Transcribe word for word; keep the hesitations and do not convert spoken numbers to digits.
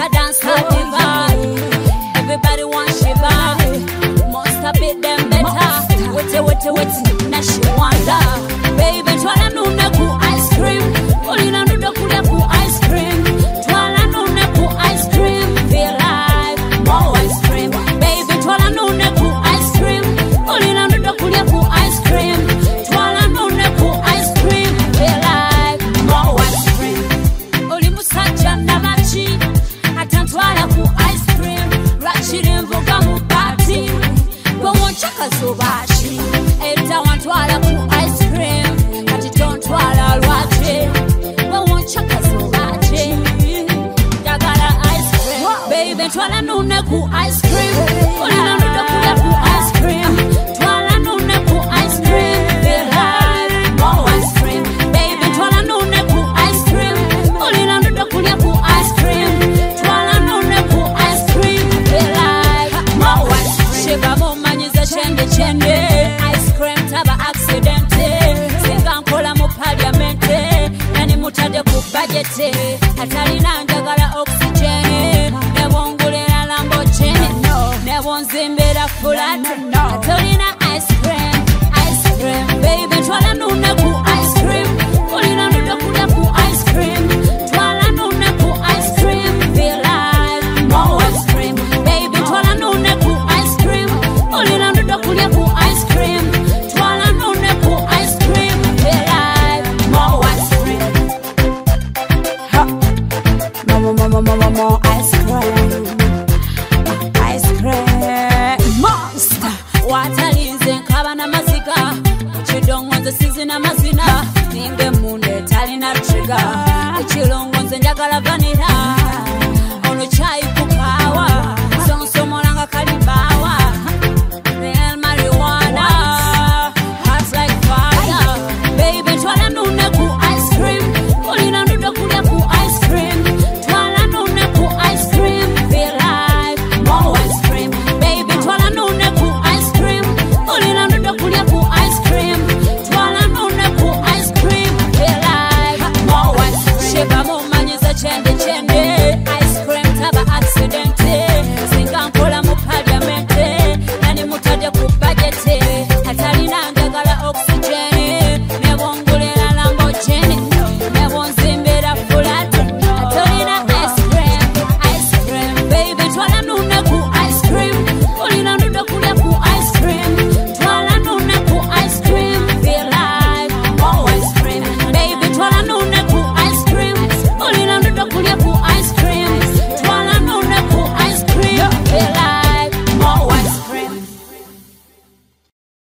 a dance diva. Everybody wants Shiva. Monster beat them better. Wait, wait, wait, now she wonder. Baby, twala nune ku ice cream. Olina nuda kulia ku ice cream. Twala nune ku ice cream. Feel like more ice cream. Baby, twala nune ku ice cream. Olina nuda kulia ku ice cream. Twala nune ku ice cream. Feel like more ice cream. Oli musaja na machi. Atantwala ku ice cream. Rachiri mvoga mubati. Go on chaka sobashi. Eta wantwala ku ice cream. Ati don't twala lwache. Go on chaka sobashi. Jagala ice cream. Baby twala nune ku ice cream. Olina nuda kulia ku ice cream. Twala nune ku ice cream. Feel like more ice cream. Baby twala nune ku ice cream. Olina nuda kulia ku ice cream. Twala nune ku ice cream. Feel like more ice cream. Shiva mumanyiza chende chende. Ice cream taba accidente. Singa nkola mu parliamente. Nani mutade ku budgete. Atalina njagala oxygen. Nebongulira Lamborghini. Nebonzimbira flat. Atolina ice cream. Ice cream. Baby twala nune ku ice cream. Olina nuda kulia ku ice cream. Twala nune ku ice cream. Feel like more ice cream. Baby twala nune ku ice cream. Olina nuda kulia ku ice cream. Twala nune ku ice cream. Feel like more ice cream. Ha. Mama, mama, mama, more ice cream. Ice cream. Monster. Watalinze nkaba na mazika. Chidongonze sizi na mazina. Ninge munde talina trigger. Chilongonze njagala vanilla.